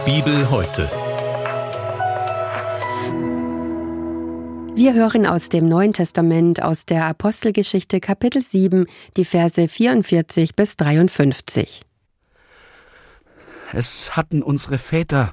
Bibel heute. Wir hören aus dem Neuen Testament, aus der Apostelgeschichte Kapitel 7, die Verse 44 bis 53. Es hatten unsere Väter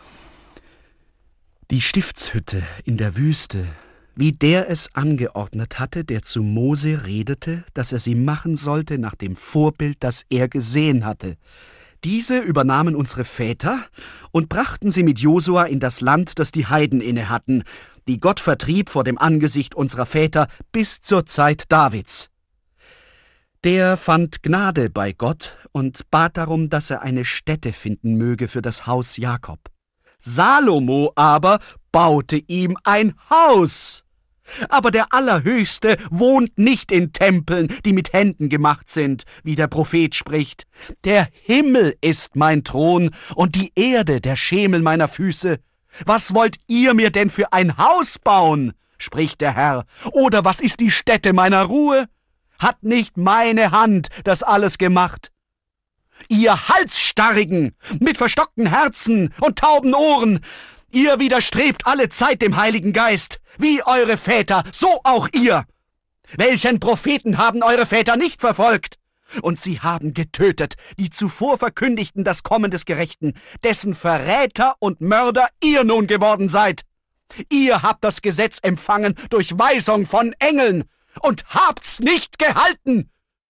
die Stiftshütte in der Wüste, wie der es angeordnet hatte, der zu Mose redete, dass er sie machen sollte nach dem Vorbild, das er gesehen hatte. Diese übernahmen unsere Väter und brachten sie mit Josua in das Land, das die Heiden inne hatten, die Gott vertrieb vor dem Angesicht unserer Väter bis zur Zeit Davids. Der fand Gnade bei Gott und bat darum, dass er eine Stätte finden möge für das Haus Jakob. Salomo aber baute ihm ein Haus. Aber der Allerhöchste wohnt nicht in Tempeln, die mit Händen gemacht sind, wie der Prophet spricht. Der Himmel ist mein Thron und die Erde der Schemel meiner Füße. Was wollt ihr mir denn für ein Haus bauen, spricht der Herr, oder was ist die Stätte meiner Ruhe? Hat nicht meine Hand das alles gemacht? Ihr Halsstarrigen, mit verstockten Herzen und tauben Ohren, ihr widerstrebt alle Zeit dem Heiligen Geist, wie eure Väter, so auch ihr. Welchen Propheten haben eure Väter nicht verfolgt? Und sie haben getötet, die zuvor verkündigten das Kommen des Gerechten, dessen Verräter und Mörder ihr nun geworden seid. Ihr habt das Gesetz empfangen durch Weisung von Engeln und habt's nicht gehalten.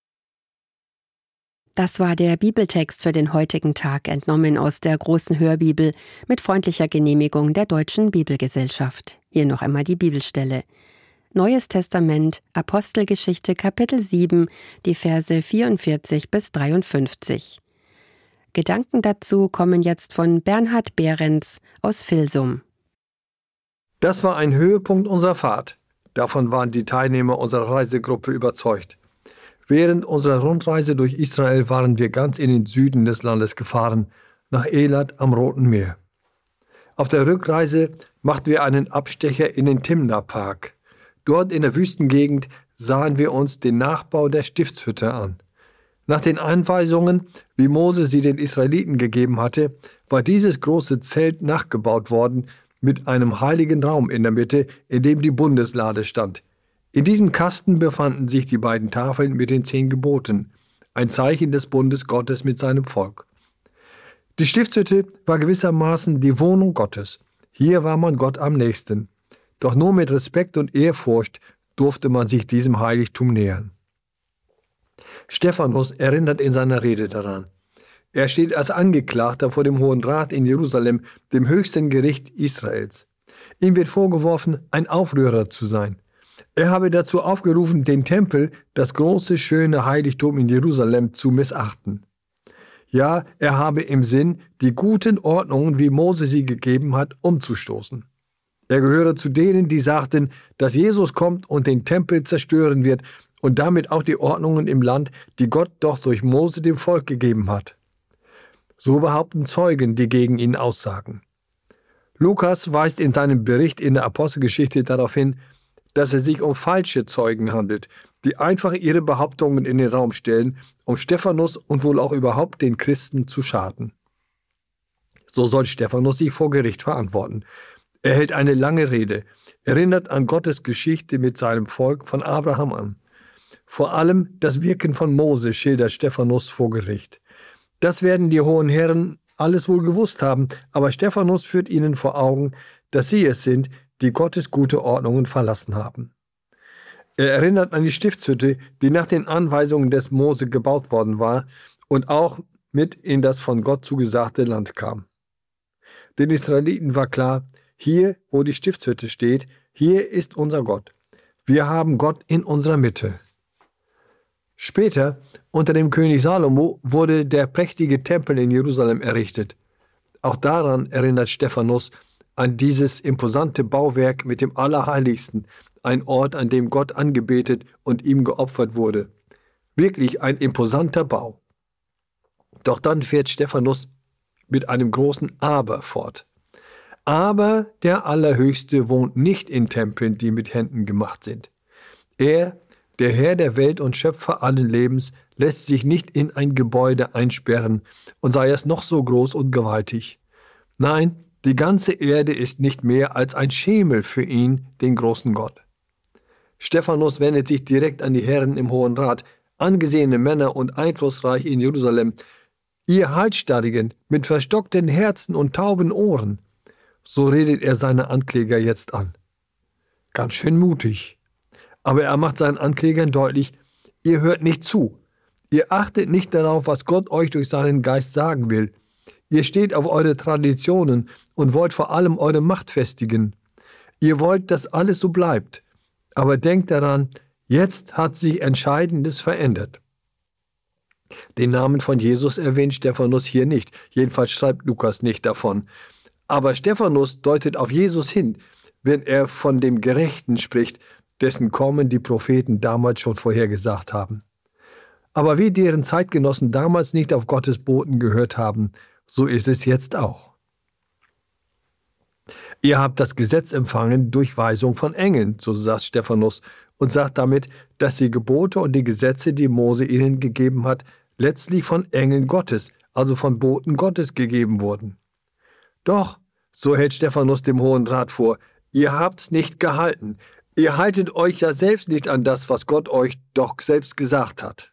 Das war der Bibeltext für den heutigen Tag, entnommen aus der großen Hörbibel mit freundlicher Genehmigung der Deutschen Bibelgesellschaft. Hier noch einmal die Bibelstelle. Neues Testament, Apostelgeschichte, Kapitel 7, die Verse 44 bis 53. Gedanken dazu kommen jetzt von Bernhard Behrens aus Vilsum. Das war ein Höhepunkt unserer Fahrt. Davon waren die Teilnehmer unserer Reisegruppe überzeugt. Während unserer Rundreise durch Israel waren wir ganz in den Süden des Landes gefahren, nach Elat am Roten Meer. Auf der Rückreise machten wir einen Abstecher in den Timna-Park. Dort in der Wüstengegend sahen wir uns den Nachbau der Stiftshütte an. Nach den Anweisungen, wie Mose sie den Israeliten gegeben hatte, war dieses große Zelt nachgebaut worden mit einem heiligen Raum in der Mitte, in dem die Bundeslade stand. In diesem Kasten befanden sich die beiden Tafeln mit den 10 Geboten, ein Zeichen des Bundes Gottes mit seinem Volk. Die Stiftshütte war gewissermaßen die Wohnung Gottes. Hier war man Gott am nächsten. Doch nur mit Respekt und Ehrfurcht durfte man sich diesem Heiligtum nähern. Stephanus erinnert in seiner Rede daran. Er steht als Angeklagter vor dem Hohen Rat in Jerusalem, dem höchsten Gericht Israels. Ihm wird vorgeworfen, ein Aufrührer zu sein. Er habe dazu aufgerufen, den Tempel, das große, schöne Heiligtum in Jerusalem, zu missachten. Ja, er habe im Sinn, die guten Ordnungen, wie Mose sie gegeben hat, umzustoßen. Er gehöre zu denen, die sagten, dass Jesus kommt und den Tempel zerstören wird und damit auch die Ordnungen im Land, die Gott doch durch Mose dem Volk gegeben hat. So behaupten Zeugen, die gegen ihn aussagen. Lukas weist in seinem Bericht in der Apostelgeschichte darauf hin, dass es sich um falsche Zeugen handelt, die einfach ihre Behauptungen in den Raum stellen, um Stephanus und wohl auch überhaupt den Christen zu schaden. So soll Stephanus sich vor Gericht verantworten. Er hält eine lange Rede, erinnert an Gottes Geschichte mit seinem Volk von Abraham an. Vor allem das Wirken von Mose schildert Stephanus vor Gericht. Das werden die hohen Herren alles wohl gewusst haben, aber Stephanus führt ihnen vor Augen, dass sie es sind, die Gottes gute Ordnungen verlassen haben. Er erinnert an die Stiftshütte, die nach den Anweisungen des Mose gebaut worden war und auch mit in das von Gott zugesagte Land kam. Den Israeliten war klar, hier, wo die Stiftshütte steht, hier ist unser Gott. Wir haben Gott in unserer Mitte. Später, unter dem König Salomo, wurde der prächtige Tempel in Jerusalem errichtet. Auch daran erinnert Stephanus, an dieses imposante Bauwerk mit dem Allerheiligsten, ein Ort, an dem Gott angebetet und ihm geopfert wurde. Wirklich ein imposanter Bau. Doch dann fährt Stephanus mit einem großen Aber fort. Aber der Allerhöchste wohnt nicht in Tempeln, die mit Händen gemacht sind. Er, der Herr der Welt und Schöpfer allen Lebens, lässt sich nicht in ein Gebäude einsperren, und sei es noch so groß und gewaltig. Nein, die ganze Erde ist nicht mehr als ein Schemel für ihn, den großen Gott. Stephanus wendet sich direkt an die Herren im Hohen Rat, angesehene Männer und einflussreich in Jerusalem. Ihr Halsstarrigen mit verstockten Herzen und tauben Ohren. So redet er seine Ankläger jetzt an. Ganz schön mutig. Aber er macht seinen Anklägern deutlich, ihr hört nicht zu. Ihr achtet nicht darauf, was Gott euch durch seinen Geist sagen will. Ihr steht auf eure Traditionen und wollt vor allem eure Macht festigen. Ihr wollt, dass alles so bleibt. Aber denkt daran, jetzt hat sich Entscheidendes verändert. Den Namen von Jesus erwähnt Stephanus hier nicht. Jedenfalls schreibt Lukas nicht davon. Aber Stephanus deutet auf Jesus hin, wenn er von dem Gerechten spricht, dessen Kommen die Propheten damals schon vorhergesagt haben. Aber wie deren Zeitgenossen damals nicht auf Gottes Boten gehört haben, so ist es jetzt auch. Ihr habt das Gesetz empfangen durch Weisung von Engeln, so sagt Stephanus, und sagt damit, dass die Gebote und die Gesetze, die Mose ihnen gegeben hat, letztlich von Engeln Gottes, also von Boten Gottes gegeben wurden. Doch, so hält Stephanus dem Hohen Rat vor, ihr habt's nicht gehalten. Ihr haltet euch ja selbst nicht an das, was Gott euch doch selbst gesagt hat.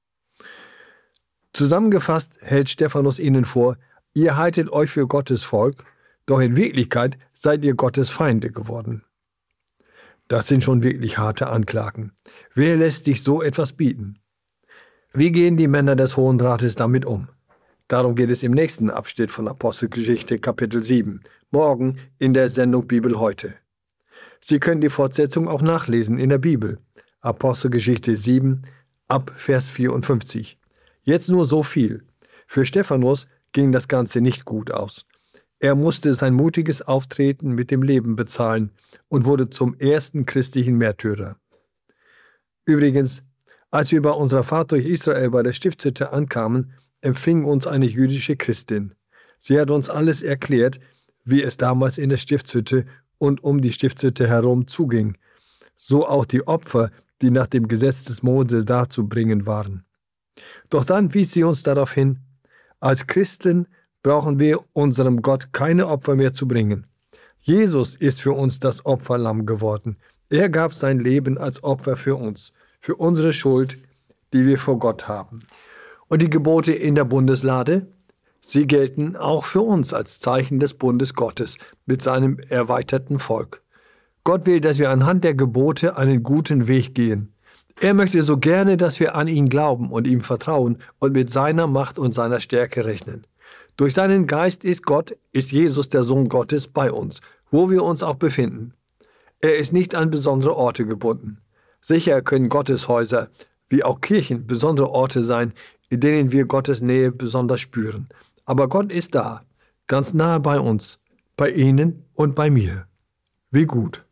Zusammengefasst hält Stephanus ihnen vor, ihr haltet euch für Gottes Volk, doch in Wirklichkeit seid ihr Gottes Feinde geworden. Das sind schon wirklich harte Anklagen. Wer lässt sich so etwas bieten? Wie gehen die Männer des Hohen Rates damit um? Darum geht es im nächsten Abschnitt von Apostelgeschichte Kapitel 7, morgen in der Sendung Bibel heute. Sie können die Fortsetzung auch nachlesen in der Bibel, Apostelgeschichte 7, ab Vers 54. Jetzt nur so viel. Für Stephanus ging das Ganze nicht gut aus. Er musste sein mutiges Auftreten mit dem Leben bezahlen und wurde zum ersten christlichen Märtyrer. Übrigens, als wir bei unserer Fahrt durch Israel bei der Stiftshütte ankamen, empfing uns eine jüdische Christin. Sie hat uns alles erklärt, wie es damals in der Stiftshütte und um die Stiftshütte herum zuging, so auch die Opfer, die nach dem Gesetz des Mose darzubringen waren. Doch dann wies sie uns darauf hin, als Christen brauchen wir unserem Gott keine Opfer mehr zu bringen. Jesus ist für uns das Opferlamm geworden. Er gab sein Leben als Opfer für uns, für unsere Schuld, die wir vor Gott haben. Und die Gebote in der Bundeslade, sie gelten auch für uns als Zeichen des Bundes Gottes mit seinem erweiterten Volk. Gott will, dass wir anhand der Gebote einen guten Weg gehen. Er möchte so gerne, dass wir an ihn glauben und ihm vertrauen und mit seiner Macht und seiner Stärke rechnen. Durch seinen Geist ist Jesus der Sohn Gottes bei uns, wo wir uns auch befinden. Er ist nicht an besondere Orte gebunden. Sicher können Gotteshäuser, wie auch Kirchen, besondere Orte sein, in denen wir Gottes Nähe besonders spüren. Aber Gott ist da, ganz nahe bei uns, bei Ihnen und bei mir. Wie gut.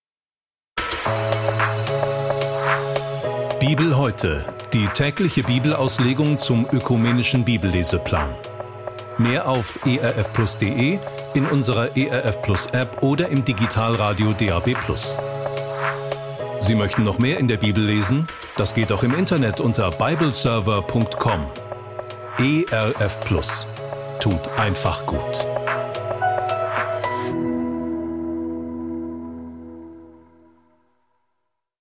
Bibel heute, die tägliche Bibelauslegung zum ökumenischen Bibelleseplan. Mehr auf erfplus.de, in unserer ERF Plus App oder im Digitalradio DAB+. Sie möchten noch mehr in der Bibel lesen? Das geht auch im Internet unter bibleserver.com. ERF Plus. Tut einfach gut.